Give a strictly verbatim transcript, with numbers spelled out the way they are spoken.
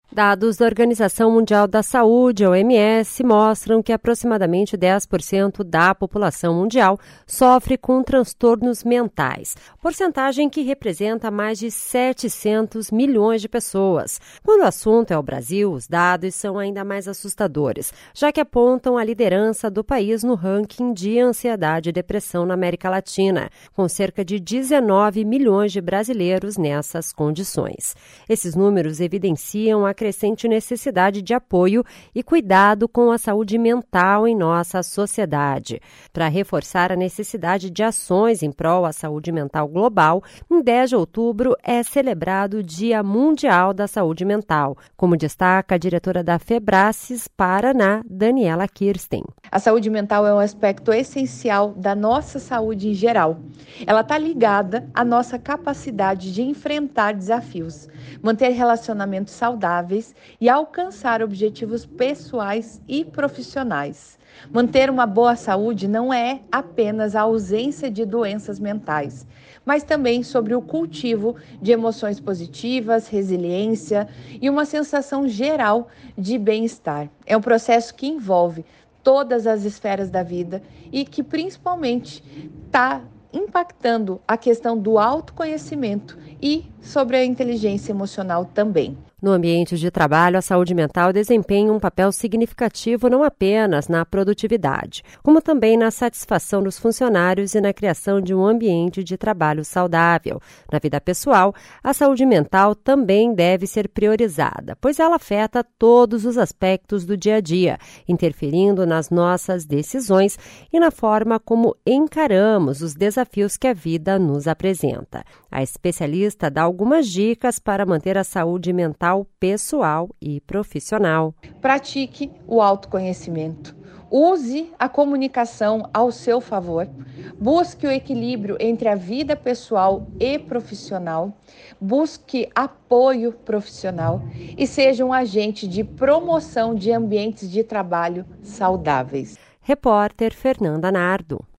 Dados da Organização Mundial da Saúde, O M S, mostram que aproximadamente dez por cento da população mundial sofre com transtornos mentais, porcentagem que representa mais de setecentos milhões de pessoas. Quando o assunto é o Brasil, os dados são ainda mais assustadores, já que apontam a liderança do país no ranking de ansiedade e depressão na América Latina, com cerca de dezenove milhões de brasileiros nessas condições. Esses números evidenciam a crescente necessidade de apoio e cuidado com a saúde mental em nossa sociedade. Para reforçar a necessidade de ações em prol à saúde mental global, em dez de outubro é celebrado o Dia Mundial da Saúde Mental, como destaca a diretora da Febracis Paraná, Daniela Kirsten. A saúde mental é um aspecto essencial da nossa saúde em geral. Ela está ligada à nossa capacidade de enfrentar desafios, manter relacionamentos saudáveis e alcançar objetivos pessoais e profissionais. Manter uma boa saúde não é apenas a ausência de doenças mentais, mas também sobre o cultivo de emoções positivas, resiliência e uma sensação geral de bem-estar. É um processo que envolve todas as esferas da vida e que principalmente está impactando a questão do autoconhecimento e sobre a inteligência emocional também. No ambiente de trabalho, a saúde mental desempenha um papel significativo não apenas na produtividade, como também na satisfação dos funcionários e na criação de um ambiente de trabalho saudável. Na vida pessoal, a saúde mental também deve ser priorizada, pois ela afeta todos os aspectos do dia a dia, interferindo nas nossas decisões e na forma como encaramos os desafios que a vida nos apresenta. A especialista dá algumas dicas para manter a saúde mental pessoal e profissional. Pratique o autoconhecimento. Use a comunicação ao seu favor. Busque o equilíbrio entre a vida pessoal e profissional. Busque apoio profissional e seja um agente de promoção de ambientes de trabalho saudáveis. Repórter Fernanda Nardo.